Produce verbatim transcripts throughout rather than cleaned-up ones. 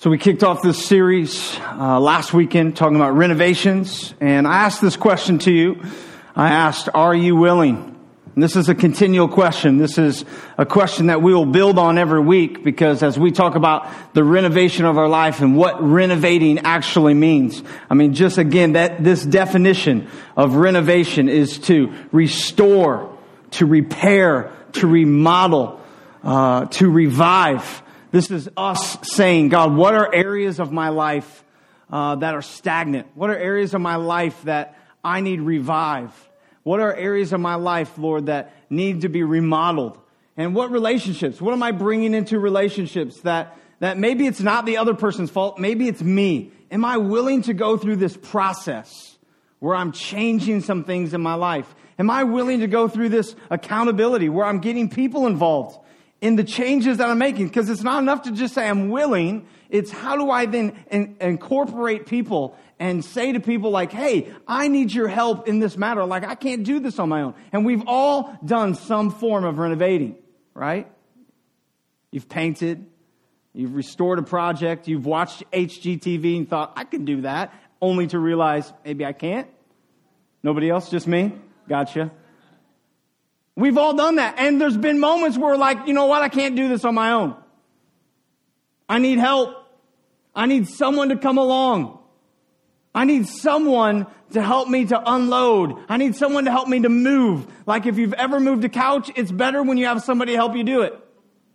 So we kicked off this series uh, last weekend talking about renovations, and I asked this question to you. I asked, are you willing? And this is a continual question. This is a question that we will build on every week, because as we talk about the renovation of our life and what renovating actually means. I mean, just again, that this definition of renovation is to restore, to repair, to remodel, uh, to revive. This is us saying, God, what are areas of my life uh, that are stagnant? What are areas of my life that I need revived? What are areas of my life, Lord, that need to be remodeled? And what relationships? What am I bringing into relationships that, that maybe it's not the other person's fault, maybe it's me? Am I willing to go through this process where I'm changing some things in my life? Am I willing to go through this accountability where I'm getting people involved in the changes that I'm making? Because it's not enough to just say I'm willing. It's how do I then in, incorporate people and say to people like, hey, I need your help in this matter. Like, I can't do this on my own. And we've all done some form of renovating, right? You've painted. You've restored a project. You've watched H G T V and thought, I can do that, only to realize maybe I can't. Nobody else, just me? Gotcha. We've all done that. And there's been moments where we're like, you know what? I can't do this on my own. I need help. I need someone to come along. I need someone to help me to unload. I need someone to help me to move. Like if you've ever moved a couch, it's better when you have somebody to help you do it.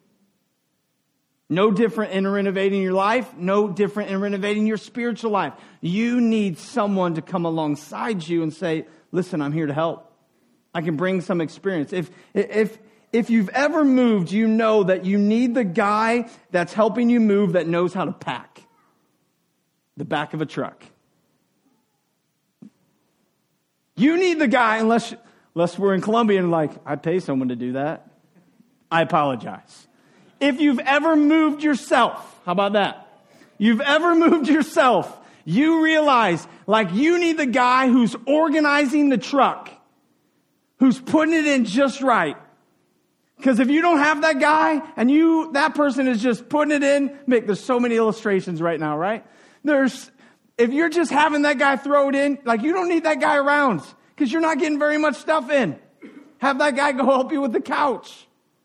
No different in renovating your life. No different in renovating your spiritual life. You need someone to come alongside you and say, listen, I'm here to help. I can bring some experience. If if if you've ever moved, you know that you need the guy that's helping you move that knows how to pack the back of a truck. You need the guy, unless unless we're in Columbia and like, I pay someone to do that. I apologize. If you've ever moved yourself, how about that? You've ever moved yourself, you realize like you need the guy who's organizing the truck, who's putting it in just right. Because if you don't have that guy and you, that person is just putting it in, Mick, there's so many illustrations right now, right? There's, if you're just having that guy throw it in, like you don't need that guy around because you're not getting very much stuff in. Have that guy go help you with the couch.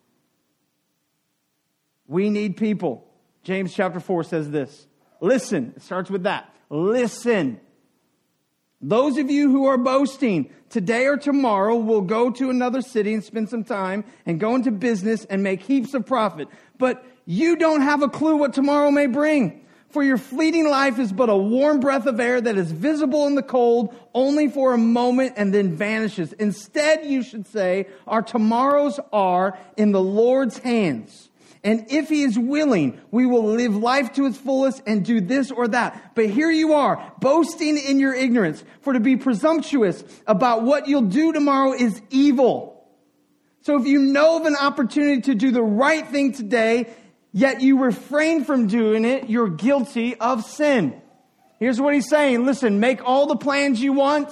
We need people. James chapter four says this. Listen, it starts with that. Listen. Those of you who are boasting, today or tomorrow will go to another city and spend some time and go into business and make heaps of profit. But you don't have a clue what tomorrow may bring. For your fleeting life is but a warm breath of air that is visible in the cold only for a moment and then vanishes. Instead, you should say, our tomorrows are in the Lord's hands. And if he is willing, we will live life to its fullest and do this or that. But here you are, boasting in your ignorance. For to be presumptuous about what you'll do tomorrow is evil. So if you know of an opportunity to do the right thing today, yet you refrain from doing it, you're guilty of sin. Here's what he's saying. Listen, make all the plans you want.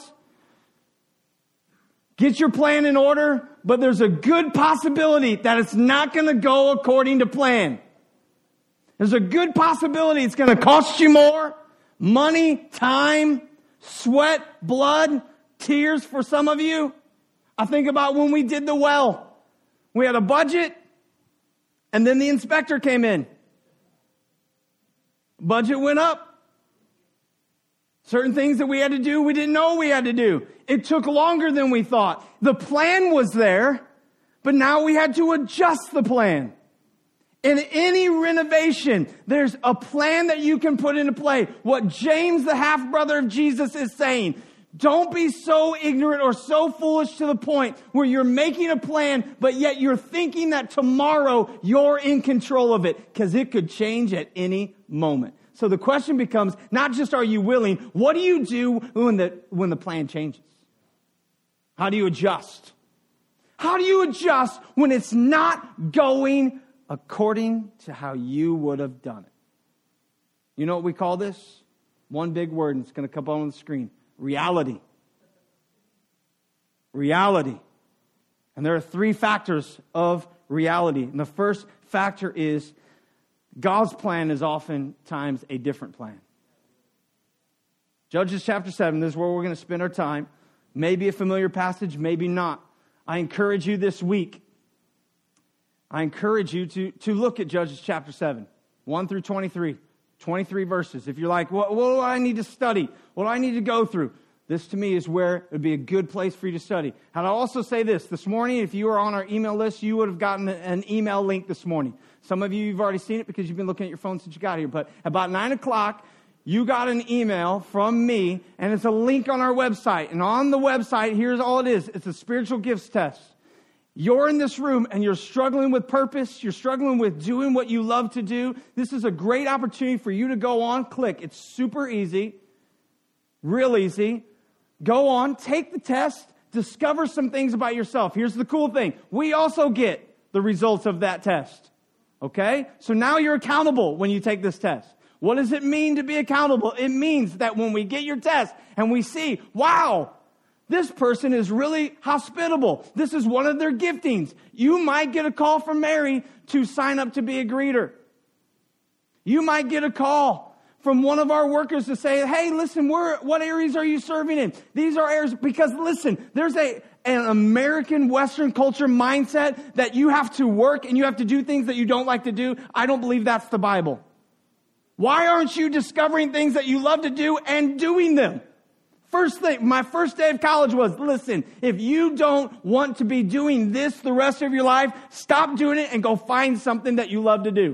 Get your plan in order, but there's a good possibility that it's not going to go according to plan. There's a good possibility it's going to cost you more money, time, sweat, blood, tears for some of you. I think about when we did the well. We had a budget, and then the inspector came in. Budget went up. Certain things that we had to do, we didn't know we had to do. It took longer than we thought. The plan was there, but now we had to adjust the plan. In any renovation, there's a plan that you can put into play. What James, the half-brother of Jesus, is saying, don't be so ignorant or so foolish to the point where you're making a plan, but yet you're thinking that tomorrow you're in control of it, because it could change at any moment. So the question becomes, not just are you willing, what do you do when the when the plan changes? How do you adjust? How do you adjust when it's not going according to how you would have done it? You know what we call this? One big word, and it's going to come on the screen. Reality. Reality. And there are three factors of reality. And the first factor is God's plan is oftentimes a different plan. Judges chapter seven, this is where we're going to spend our time. Maybe a familiar passage, maybe not. I encourage you this week, I encourage you to, to look at Judges chapter seven, one through twenty-three, twenty-three verses. If you're like, what, what do I need to study? What do I need to go through? This to me is where it would be a good place for you to study. And I'll also say this, this morning, if you were on our email list, you would have gotten an email link this morning. Some of you, you've already seen it because you've been looking at your phone since you got here. But about nine o'clock, you got an email from me, and it's a link on our website. And on the website, here's all it is. It's a spiritual gifts test. You're in this room and you're struggling with purpose. You're struggling with doing what you love to do. This is a great opportunity for you to go on, click. It's super easy, real easy. Go on, take the test, discover some things about yourself. Here's the cool thing. We also get the results of that test. Okay? So now you're accountable when you take this test. What does it mean to be accountable? It means that when we get your test and we see, wow, this person is really hospitable. This is one of their giftings. You might get a call from Mary to sign up to be a greeter. You might get a call from one of our workers to say, hey, listen, we're, what areas are you serving in? These are areas, because listen, there's a an American Western culture mindset that you have to work and you have to do things that you don't like to do. I don't believe that's the Bible. Why aren't you discovering things that you love to do and doing them? First thing, my first day of college was, listen, if you don't want to be doing this the rest of your life, stop doing it and go find something that you love to do.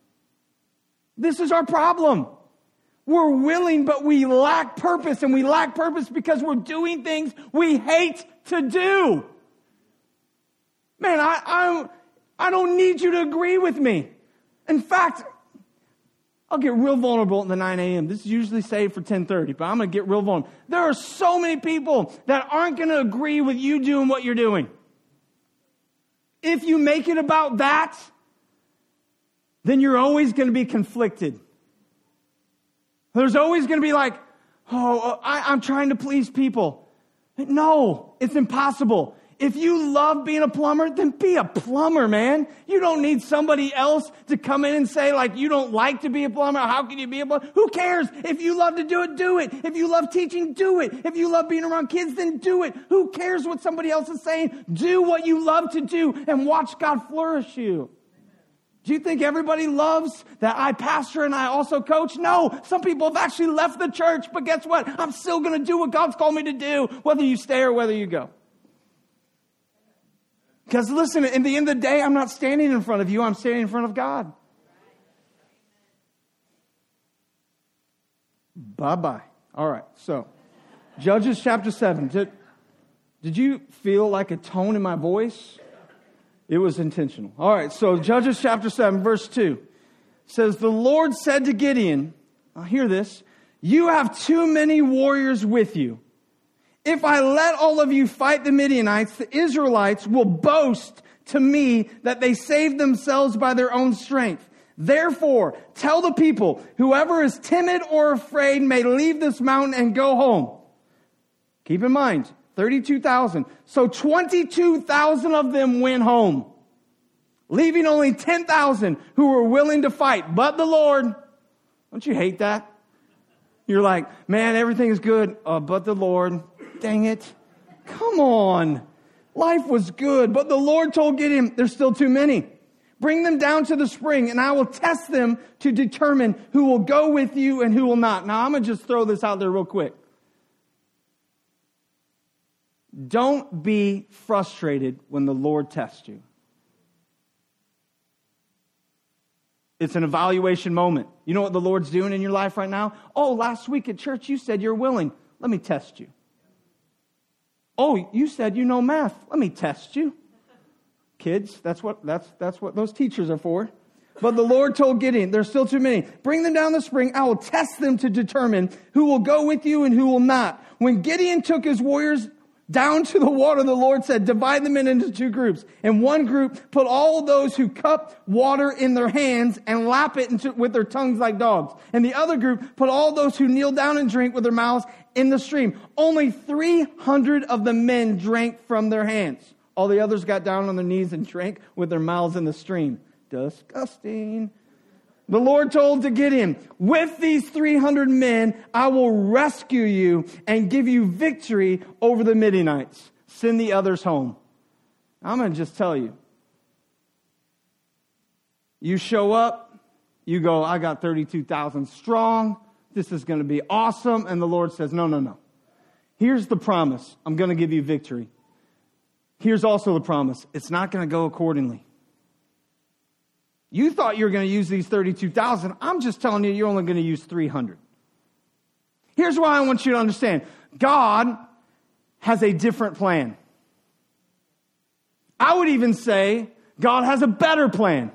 This is our problem. We're willing, but we lack purpose, and we lack purpose because we're doing things we hate to do. Man, I, I, I don't need you to agree with me. In fact, I'll get real vulnerable at the nine a.m. This is usually saved for ten thirty, but I'm going to get real vulnerable. There are so many people that aren't going to agree with you doing what you're doing. If you make it about that, then you're always going to be conflicted. There's always going to be like, oh, I, I'm trying to please people. No, it's impossible. If you love being a plumber, then be a plumber, man. You don't need somebody else to come in and say, like, you don't like to be a plumber. How can you be a plumber? Who cares? If you love to do it, do it. If you love teaching, do it. If you love being around kids, then do it. Who cares what somebody else is saying? Do what you love to do and watch God flourish you. Do you think everybody loves that I pastor and I also coach? No, some people have actually left the church, but guess what? I'm still going to do what God's called me to do, whether you stay or whether you go. Because listen, in the end of the day, I'm not standing in front of you, I'm standing in front of God. Bye-bye. All right, so Judges chapter seven. Did, did you feel like a tone in my voice? It was intentional. All right, so Judges chapter seven, verse two says, the Lord said to Gideon, I'll hear this, you have too many warriors with you. If I let all of you fight the Midianites, the Israelites will boast to me that they saved themselves by their own strength. Therefore, tell the people, whoever is timid or afraid may leave this mountain and go home. Keep in mind, thirty-two thousand. So twenty-two thousand of them went home, leaving only ten thousand who were willing to fight. But the Lord, don't you hate that? You're like, man, everything is good. Uh, but the Lord, dang it. Come on. Life was good. But the Lord told Gideon, there's still too many. Bring them down to the spring and I will test them to determine who will go with you and who will not. Now I'm going to just throw this out there real quick. Don't be frustrated when the Lord tests you. It's an evaluation moment. You know what the Lord's doing in your life right now? Oh, last week at church you said you're willing. Let me test you. Oh, you said you know math. Let me test you. Kids, that's what that's that's what those teachers are for. But the Lord told Gideon, there's still too many. Bring them down the spring. I will test them to determine who will go with you and who will not. When Gideon took his warriors down to the water, the Lord said, divide them into two groups. In one group, put all those who cup water in their hands and lap it into, with their tongues like dogs. And the other group, put all those who kneel down and drink with their mouths in the stream. Only three hundred of the men drank from their hands. All the others got down on their knees and drank with their mouths in the stream. Disgusting. The Lord told to Gideon, with these three hundred men, I will rescue you and give you victory over the Midianites. Send the others home. I'm going to just tell you. You show up, you go, I got thirty-two thousand strong. This is going to be awesome. And the Lord says, no, no, no. Here's the promise. I'm going to give you victory. Here's also the promise. It's not going to go accordingly. You thought you were going to use these thirty-two thousand. I'm just telling you, you're only going to use three hundred. Here's why I want you to understand. God has a different plan. I would even say God has a better plan.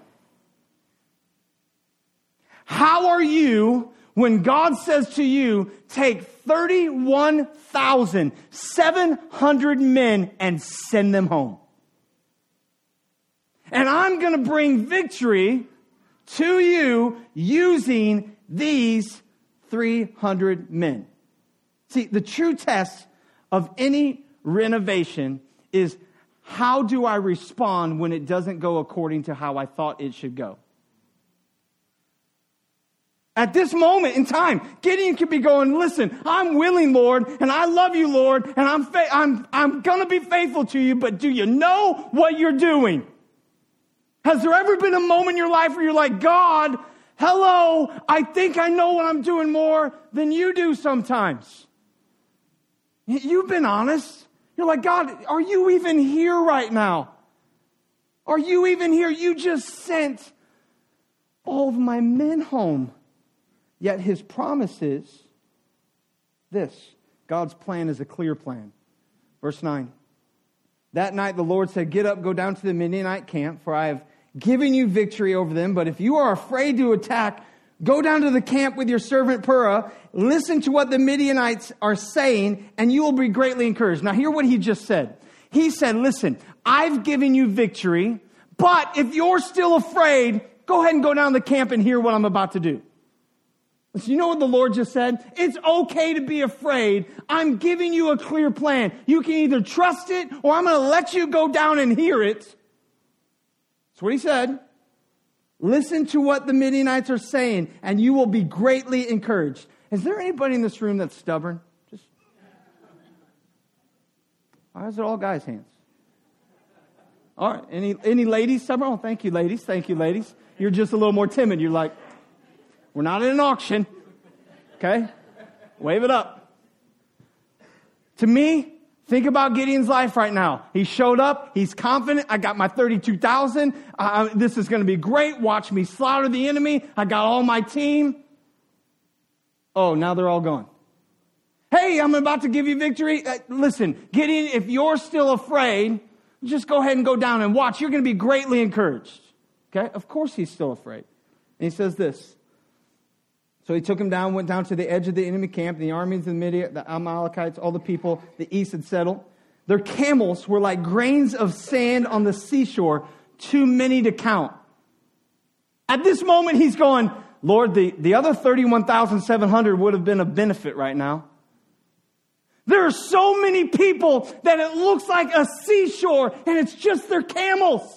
How are you when God says to you, take thirty-one thousand seven hundred men and send them home? And I'm going to bring victory to you using these three hundred men. See, the true test of any renovation is, how do I respond when it doesn't go according to how I thought it should go? At this moment in time, Gideon could be going, listen, I'm willing, Lord, and I love you, Lord, and I'm fa- I'm I'm going to be faithful to you, but do you know what you're doing? Has there ever been a moment in your life where you're like, God, hello, I think I know what I'm doing more than you do sometimes? You've been honest. You're like, God, are you even here right now? Are you even here? You just sent all of my men home. Yet his promise is this. God's plan is a clear plan. Verse nine. That night the Lord said, get up, go down to the Midianite camp, for I have given you victory over them. But if you are afraid to attack, go down to the camp with your servant Purah. Listen to what the Midianites are saying, and you will be greatly encouraged. Now hear what he just said. He said, listen, I've given you victory, but if you're still afraid, go ahead and go down to the camp and hear what I'm about to do. So you know what the Lord just said? It's okay to be afraid. I'm giving you a clear plan. You can either trust it, or I'm going to let you go down and hear it. That's what he said. Listen to what the Midianites are saying, and you will be greatly encouraged. Is there anybody in this room that's stubborn? Just, why is it all guys' hands? All right. Any any ladies stubborn? Oh, thank you, ladies. Thank you, ladies. You're just a little more timid. You're like, we're not in an auction. Okay? Wave it up. To me, think about Gideon's life right now. He showed up. He's confident. I got my thirty-two thousand. Uh, this is going to be great. Watch me slaughter the enemy. I got all my team. Oh, now they're all gone. Hey, I'm about to give you victory. Uh, listen, Gideon, if you're still afraid, just go ahead and go down and watch. You're going to be greatly encouraged. Okay? Of course he's still afraid. And he says this. So he took him down, went down to the edge of the enemy camp. The armies of the Midian, the Amalekites, all the people, the east had settled. Their camels were like grains of sand on the seashore, too many to count. At this moment, he's going, Lord, the, the other thirty-one thousand seven hundred would have been a benefit right now. There are so many people that it looks like a seashore, and it's just their camels.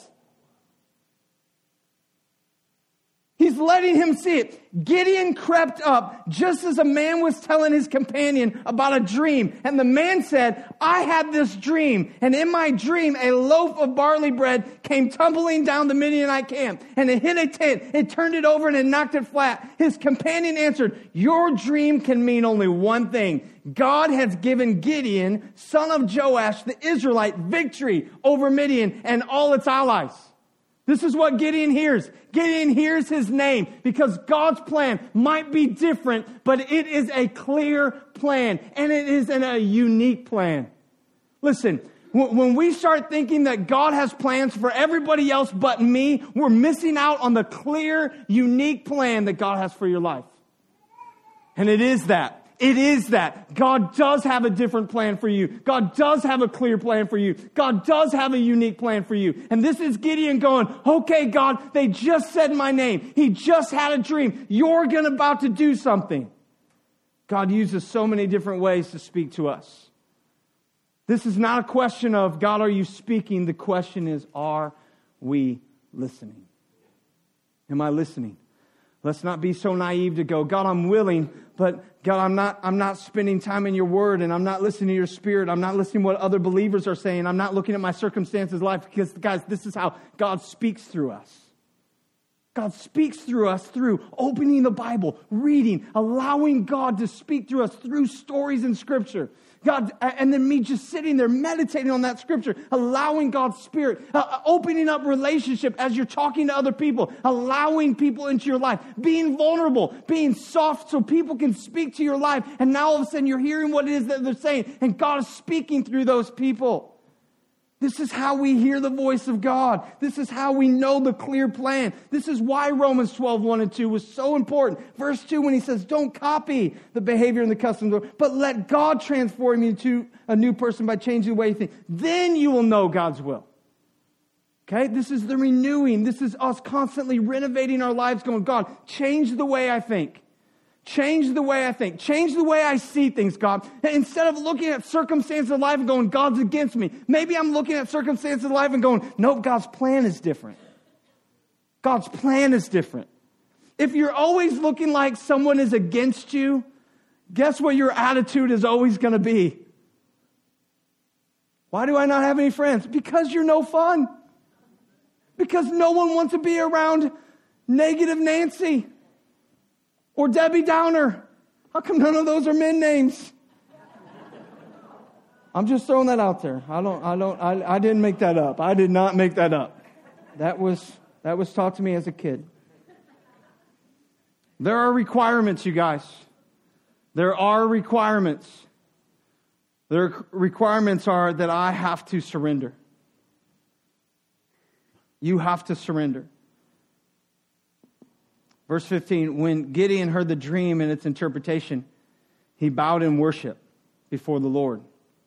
He's letting him see it. Gideon crept up just as a man was telling his companion about a dream. And the man said, I had this dream. And in my dream, a loaf of barley bread came tumbling down the Midianite camp. And it hit a tent. It turned it over and it knocked it flat. His companion answered, your dream can mean only one thing. God has given Gideon, son of Joash, the Israelite, victory over Midian and all its allies. This is what Gideon hears. Gideon hears his name because God's plan might be different, but it is a clear plan, and it is in a unique plan. Listen, when we start thinking that God has plans for everybody else but me, we're missing out on the clear, unique plan that God has for your life. And it is that. It is that. God does have a different plan for you. God does have a clear plan for you. God does have a unique plan for you. And this is Gideon going, okay, God, they just said my name. He just had a dream. You're going about to do something. God uses so many different ways to speak to us. This is not a question of, God, are you speaking? The question is, are we listening? Am I listening? Let's not be so naive to go, God, I'm willing, but God, I'm not, I'm not spending time in your word, and I'm not listening to your spirit. I'm not listening to what other believers are saying. I'm not looking at my circumstances of life, because guys, this is how God speaks through us. God speaks through us through opening the Bible, reading, allowing God to speak through us through stories in Scripture. God, and then me just sitting there meditating on that Scripture, allowing God's Spirit, uh, opening up relationship as you're talking to other people, allowing people into your life, being vulnerable, being soft so people can speak to your life. And now all of a sudden you're hearing what it is that they're saying, and God is speaking through those people. This is how we hear the voice of God. This is how we know the clear plan. This is why Romans twelve, one and two was so important. Verse two, when he says, don't copy the behavior and the customs, but let God transform you into a new person by changing the way you think. Then you will know God's will. Okay? This is the renewing. This is us constantly renovating our lives, going, God, change the way I think. Change the way I think. Change the way I see things, God. Instead of looking at circumstances of life and going, God's against me. Maybe I'm looking at circumstances of life and going, no, God's plan is different. God's plan is different. If you're always looking like someone is against you, guess what your attitude is always going to be? Why do I not have any friends? Because you're no fun. Because no one wants to be around negative Nancy. Or Debbie Downer. How come none of those are men names? I'm just throwing that out there. I don't, I don't, I, I didn't make that up. I did not make that up. That was, that was taught to me as a kid. There are requirements, you guys. There are requirements. Their requirements are that I have to surrender. You have to surrender. Verse fifteen, when Gideon heard the dream and its interpretation, he bowed in worship before the Lord.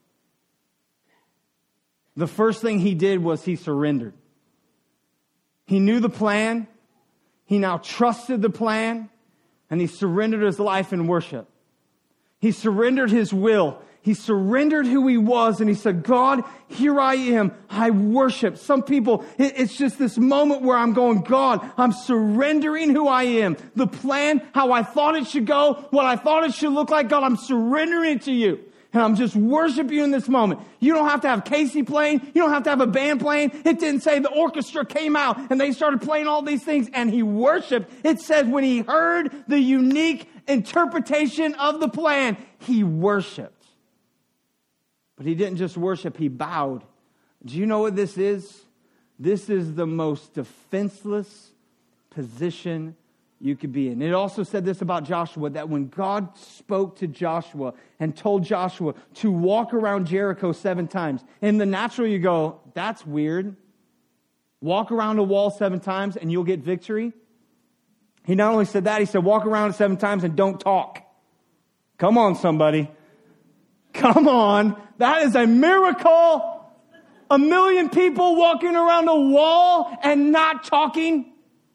The first thing he did was he surrendered. He knew the plan. He now trusted the plan, and he surrendered his life in worship. He surrendered his will. He surrendered who he was, and he said, God, here I am. I worship. Some people, it's just this moment where I'm going, God, I'm surrendering who I am. The plan, how I thought it should go, what I thought it should look like, God, I'm surrendering it to you. And I'm just worshiping you in this moment. You don't have to have Casey playing. You don't have to have a band playing. It didn't say the orchestra came out and they started playing all these things and he worshiped. It says when he heard the unique interpretation of the plan, he worshiped. But he didn't just worship, he bowed. Do you know what this is? This is the most defenseless position you could be in. It also said this about Joshua, that when God spoke to Joshua and told Joshua to walk around Jericho seven times, in the natural you go, that's weird. Walk around a wall seven times and you'll get victory. He not only said that, he said walk around it seven times and don't talk. Come on, somebody. Come on. That is a miracle. A million people walking around a wall and not talking.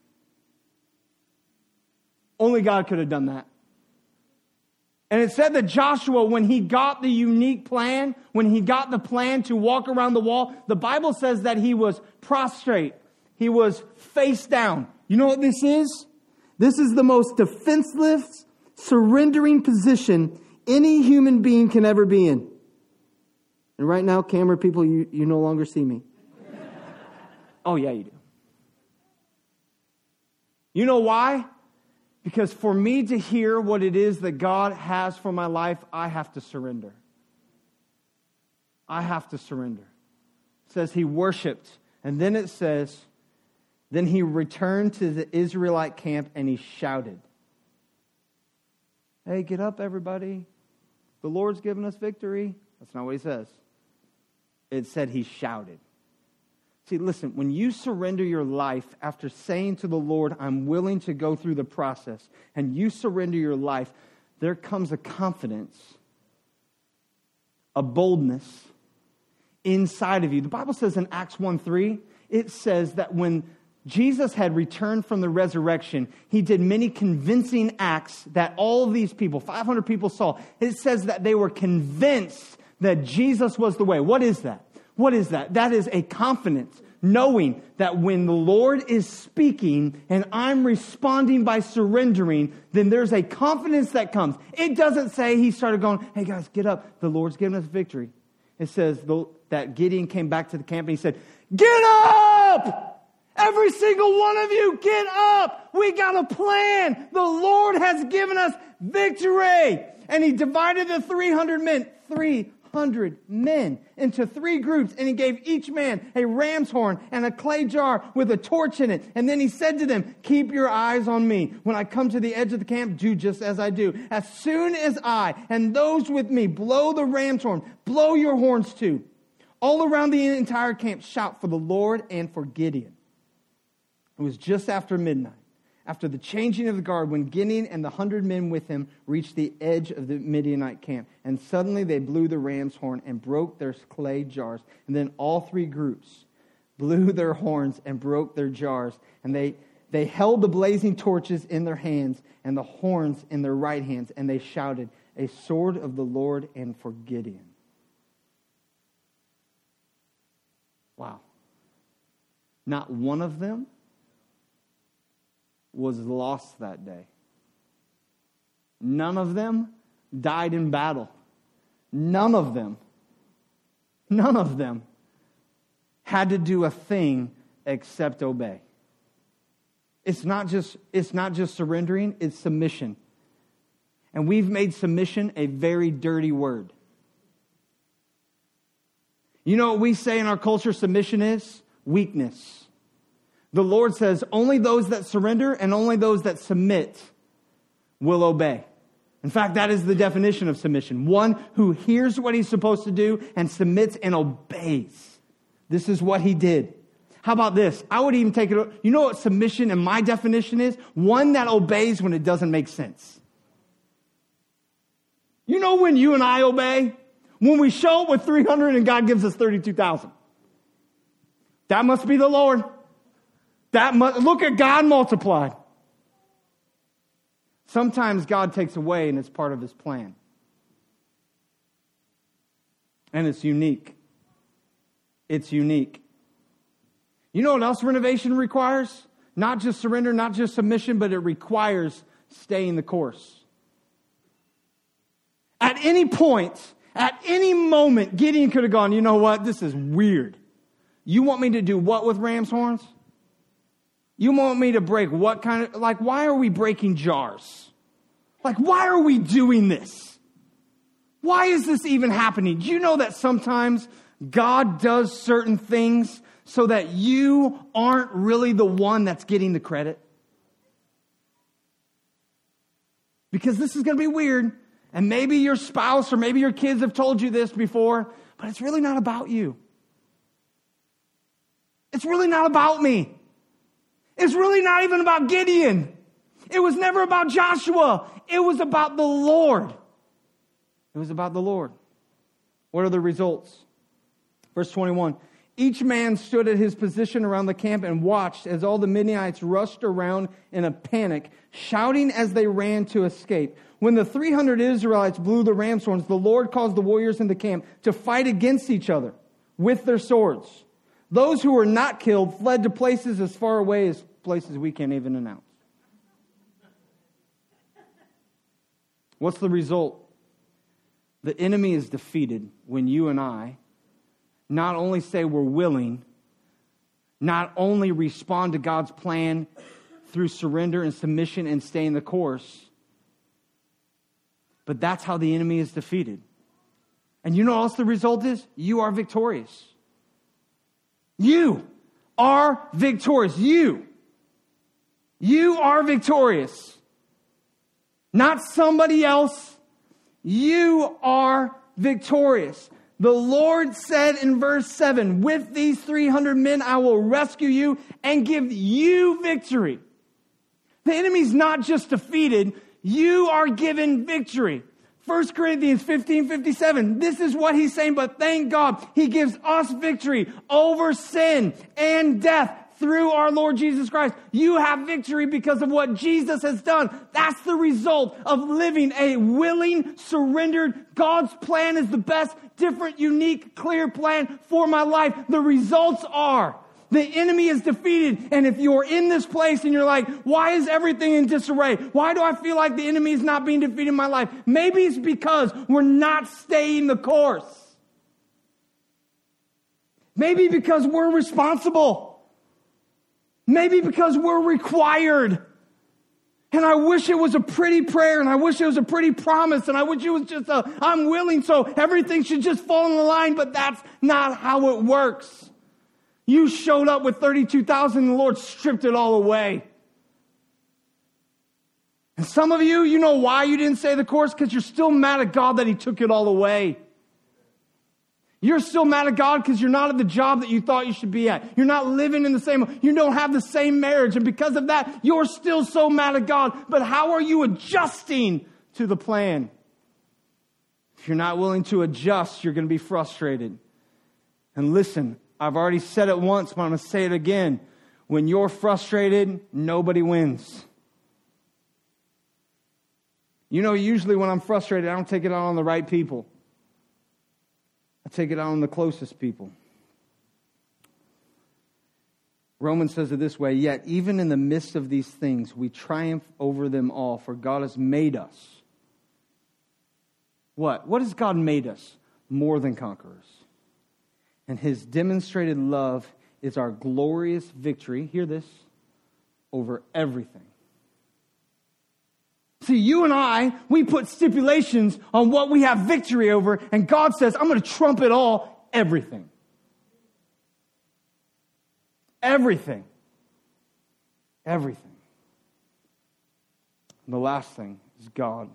Only God could have done that. And it said that Joshua, when he got the unique plan, when he got the plan to walk around the wall, the Bible says that he was prostrate. He was face down. You know what this is? This is the most defenseless, surrendering position any human being can ever be in. And right now, camera people, you, you no longer see me. Oh, yeah, you do. You know why? Because for me to hear what it is that God has for my life, I have to surrender. I have to surrender. It says he worshiped. And then it says, then he returned to the Israelite camp and he shouted. Hey, get up, everybody. The Lord's given us victory. That's not what he says. It said he shouted. See, listen, when you surrender your life after saying to the Lord, I'm willing to go through the process, and you surrender your life, there comes a confidence, a boldness inside of you. The Bible says in Acts one three, it says that when Jesus had returned from the resurrection, he did many convincing acts that all of these people, five hundred people saw. It says that they were convinced that Jesus was the way. What is that? What is that? That is a confidence. knowing that when the Lord is speaking and I'm responding by surrendering, then there's a confidence that comes. It doesn't say he started going, hey guys, get up. The Lord's given us victory. It says the, that Gideon came back to the camp and he said, get up! Every single one of you, get up! We got a plan! The Lord has given us victory! And he divided the three hundred men, three hundred men, into three groups, and he gave each man a ram's horn and a clay jar with a torch in it. And then he said to them, keep your eyes on me. When I come to the edge of the camp, do just as I do. As soon as I and those with me blow the ram's horn, blow your horns too. All around the entire camp, shout for the Lord and for Gideon. It was just after midnight, after the changing of the guard, when Gideon and the hundred men with him reached the edge of the Midianite camp. And suddenly they blew the ram's horn and broke their clay jars. And then all three groups blew their horns and broke their jars. And they, they held the blazing torches in their hands and the horns in their right hands. And they shouted, a sword of the Lord and for Gideon. Wow. Not one of them was lost that day. None of them died in battle. None of them, none of them had to do a thing except obey. It's not just, it's not just surrendering, it's submission. And we've made submission a very dirty word. You know what we say in our culture submission is? Weakness. The Lord says only those that surrender and only those that submit will obey. In fact, that is the definition of submission. One who hears what he's supposed to do and submits and obeys. This is what he did. How about this? I would even take it, you know what submission in my definition is? One that obeys when it doesn't make sense. You know when you and I obey? When we show up with three hundred and God gives us thirty-two thousand. That must be the Lord. That must, look at God multiplied. Sometimes God takes away and it's part of his plan. And it's unique. It's unique. You know what else renovation requires? Not just surrender, not just submission, but it requires staying the course. At any point, at any moment, Gideon could have gone, you know what, this is weird. You want me to do what with ram's horns? You want me to break what kind of, like, why are we breaking jars? Like, why are we doing this? Why is this even happening? Do you know that sometimes God does certain things so that you aren't really the one that's getting the credit? Because this is going to be weird. And maybe your spouse or maybe your kids have told you this before, but it's really not about you. It's really not about me. It's really not even about Gideon. It was never about Joshua. It was about the Lord. It was about the Lord. What are the results? Verse twenty-one. Each man stood at his position around the camp and watched as all the Midianites rushed around in a panic, shouting as they ran to escape. When the three hundred Israelites blew the ram's horns, the Lord caused the warriors in the camp to fight against each other with their swords. Those who were not killed fled to places as far away as places we can't even announce. What's the result? The enemy is defeated when you and I not only say we're willing, not only respond to God's plan through surrender and submission and staying the course, but that's how the enemy is defeated. And you know what else the result is? You are victorious. You are victorious. You. You are victorious. Not somebody else. You are victorious. The Lord said in verse seven, with these three hundred men I will rescue you and give you victory. The enemy's not just defeated, you are given victory. First Corinthians fifteen fifty-seven, this is what he's saying, but thank God he gives us victory over sin and death through our Lord Jesus Christ. You have victory because of what Jesus has done. That's the result of living a willing, surrendered, God's plan is the best, different, unique, clear plan for my life. The results are The enemy is defeated. And if you're in this place and you're like, why is everything in disarray? Why do I feel like the enemy is not being defeated in my life? Maybe it's because we're not staying the course. Maybe because we're responsible. Maybe because we're required. And I wish it was a pretty prayer, and I wish it was a pretty promise, and I wish it was just a, I'm willing, so everything should just fall in the line, but that's not how it works. You showed up with thirty-two thousand, and the Lord stripped it all away. And some of you, you know why you didn't say the course? Because you're still mad at God that He took it all away. You're still mad at God because you're not at the job that you thought you should be at. You're not living in the same, you don't have the same marriage. And because of that, you're still so mad at God. But how are you adjusting to the plan? If you're not willing to adjust, you're going to be frustrated. And listen, I've already said it once, but I'm going to say it again. When you're frustrated, nobody wins. You know, usually when I'm frustrated, I don't take it out on the right people. I take it out on the closest people. Romans says it this way, yet even in the midst of these things, we triumph over them all, for God has made us. What? What has God made us? More than conquerors. And His demonstrated love is our glorious victory, hear this, over everything. See, you and I, we put stipulations on what we have victory over, and God says, I'm going to trump it all, everything. Everything. Everything. And the last thing is God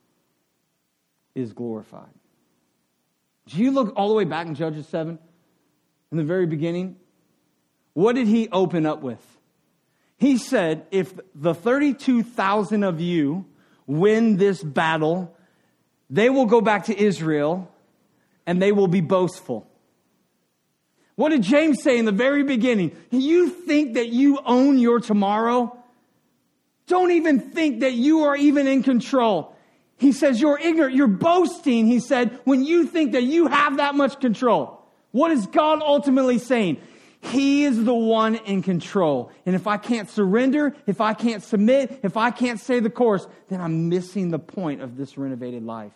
is glorified. Do you look all the way back in Judges seven? In the very beginning? What did He open up with? He said, if the thirty-two thousand of you win this battle, they will go back to Israel and they will be boastful. What did James say in the very beginning? You think that you own your tomorrow? Don't even think that you are even in control. He says you're ignorant, you're boasting, he said, when you think that you have that much control. What is God ultimately saying? He is the one in control. And if I can't surrender, if I can't submit, if I can't stay the course, then I'm missing the point of this renovated life.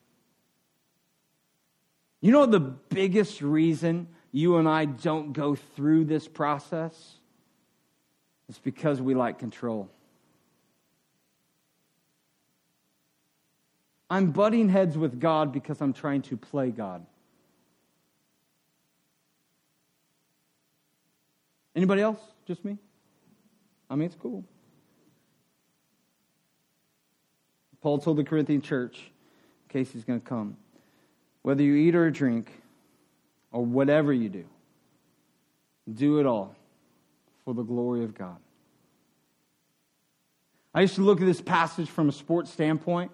You know the biggest reason you and I don't go through this process? It's because we like control. I'm butting heads with God because I'm trying to play God. Anybody else? Just me? I mean, it's cool. Paul told the Corinthian church, in case he's going to come, whether you eat or drink, or whatever you do, do it all for the glory of God. I used to look at this passage from a sports standpoint,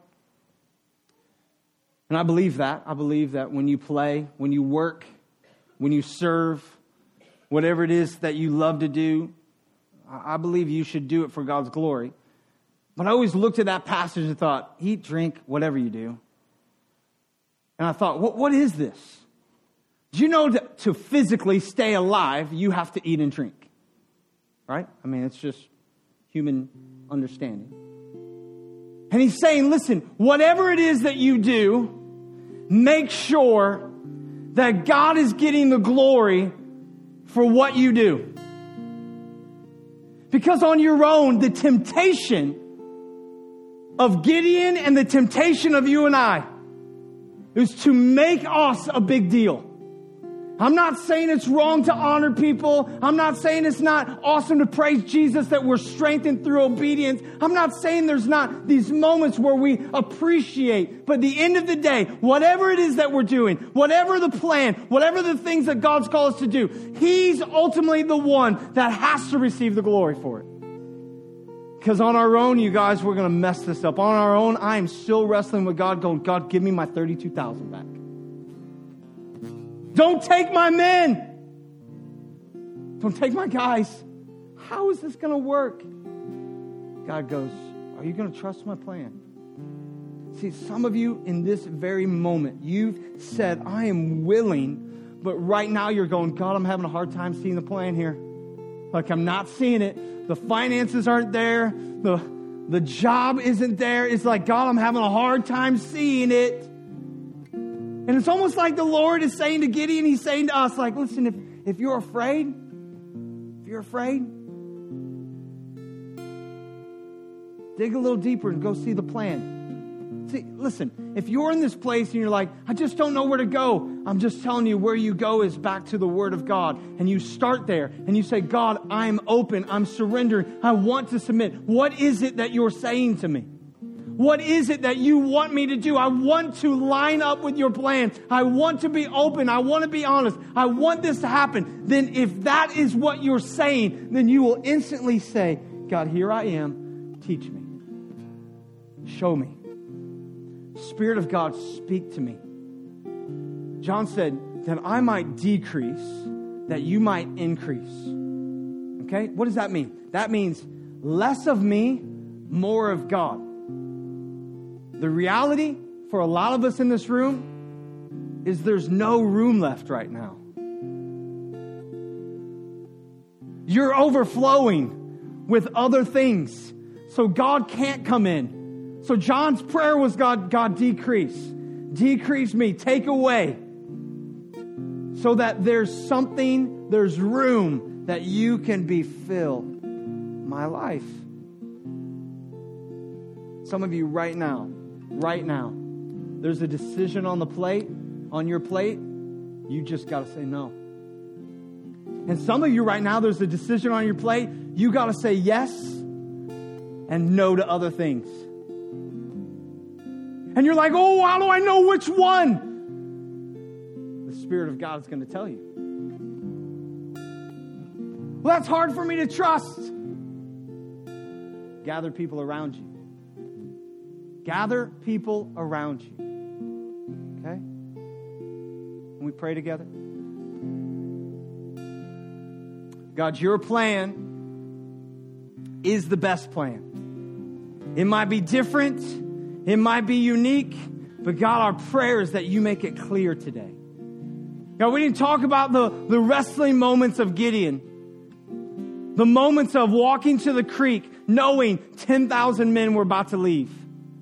and I believe that. I believe that when you play, when you work, when you serve, whatever it is that you love to do, I believe you should do it for God's glory. But I always looked at that passage and thought, eat, drink, whatever you do. And I thought, what, what is this? Do you know that to physically stay alive, you have to eat and drink? Right? I mean, it's just human understanding. And he's saying, listen, whatever it is that you do, make sure that God is getting the glory for what you do. Because on your own, the temptation of Gideon and the temptation of you and I is to make us a big deal. I'm not saying it's wrong to honor people. I'm not saying it's not awesome to praise Jesus, that we're strengthened through obedience. I'm not saying there's not these moments where we appreciate. But at the end of the day, whatever it is that we're doing, whatever the plan, whatever the things that God's called us to do, He's ultimately the one that has to receive the glory for it. Because on our own, you guys, we're going to mess this up. On our own, I am still wrestling with God, going, God, give me my thirty-two thousand back. Don't take my men. Don't take my guys. How is this going to work? God goes, are you going to trust my plan? See, some of you in this very moment, you've said, I am willing, but right now you're going, God, I'm having a hard time seeing the plan here. Like, I'm not seeing it. The finances aren't there. The, the job isn't there. It's like, God, I'm having a hard time seeing it. And it's almost like the Lord is saying to Gideon, he's saying to us, like, listen, if, if you're afraid, if you're afraid, dig a little deeper and go see the plan. See, listen, if you're in this place and you're like, I just don't know where to go, I'm just telling you, where you go is back to the Word of God. And you start there and you say, God, I'm open. I'm surrendering. I want to submit. What is it that you're saying to me? What is it that you want me to do? I want to line up with your plan. I want to be open. I want to be honest. I want this to happen. Then if that is what you're saying, then you will instantly say, God, here I am. Teach me. Show me. Spirit of God, speak to me. John said that I might decrease, that you might increase. Okay? What does that mean? That means less of me, more of God. The reality for a lot of us in this room is there's no room left right now. You're overflowing with other things. So God can't come in. So John's prayer was, God, God, decrease. Decrease me. Take away. So that there's something, there's room that you can be filled. My life. Some of you right now, right now, there's a decision on the plate, on your plate. You just got to say no. And some of you right now, there's a decision on your plate. You got to say yes and no to other things. And you're like, oh, how do I know which one? The Spirit of God is going to tell you. Well, that's hard for me to trust. Gather people around you. Gather people around you. Okay? Can we pray together? God, your plan is the best plan. It might be different. It might be unique, but God, our prayer is that you make it clear today. God, we didn't talk about the, the wrestling moments of Gideon. The moments of walking to the creek, knowing ten thousand men were about to leave.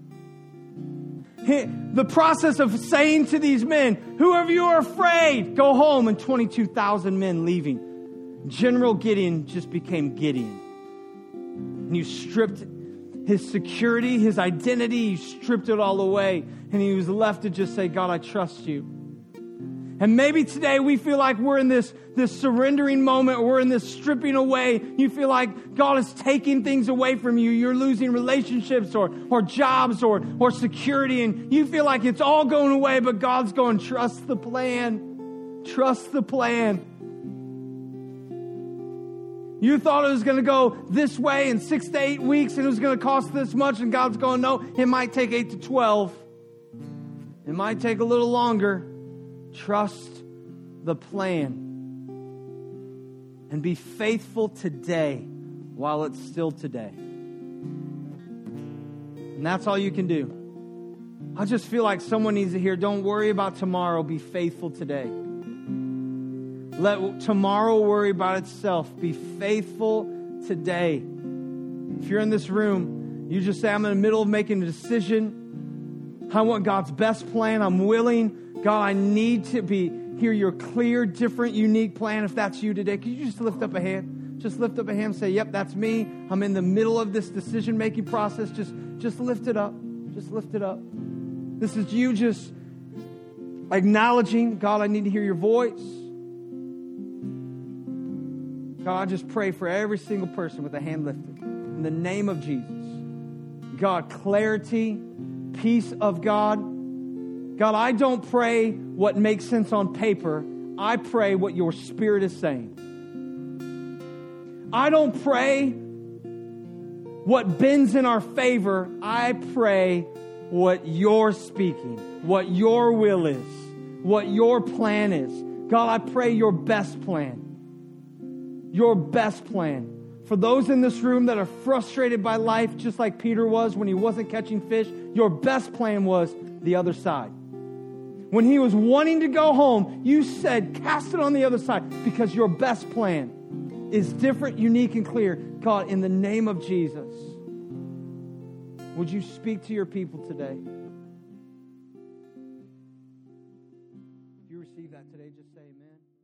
The process of saying to these men, whoever you are afraid, go home, and twenty-two thousand men leaving. General Gideon just became Gideon. And you stripped his security, his identity, he stripped it all away. And he was left to just say, God, I trust you. And maybe today we feel like we're in this, this surrendering moment. We're in this stripping away. You feel like God is taking things away from you. You're losing relationships or, or jobs or, or security. And you feel like it's all going away, but God's going, trust the plan. Trust the plan. You thought it was going to go this way in six to eight weeks and it was going to cost this much, and God's going, no, it might take eight to twelve. It might take a little longer. Trust the plan. And be faithful today while it's still today. And that's all you can do. I just feel like someone needs to hear, don't worry about tomorrow, be faithful today. Let tomorrow worry about itself. Be faithful today. If you're in this room, you just say, I'm in the middle of making a decision. I want God's best plan. I'm willing. God, I need to be hear your clear, different, unique plan. If that's you today, could you just lift up a hand? Just lift up a hand and say, yep, that's me. I'm in the middle of this decision-making process. Just, just lift it up. Just lift it up. This is you just acknowledging, God, I need to hear your voice. God, I just pray for every single person with a hand lifted. In the name of Jesus. God, clarity, peace of God. God, I don't pray what makes sense on paper. I pray what your Spirit is saying. I don't pray what bends in our favor. I pray what you're speaking, what your will is, what your plan is. God, I pray your best plan. Your best plan. For those in this room that are frustrated by life, just like Peter was when he wasn't catching fish, your best plan was the other side. When he was wanting to go home, you said, cast it on the other side, because your best plan is different, unique, and clear. God, in the name of Jesus, would you speak to your people today? If you receive that today, just say amen.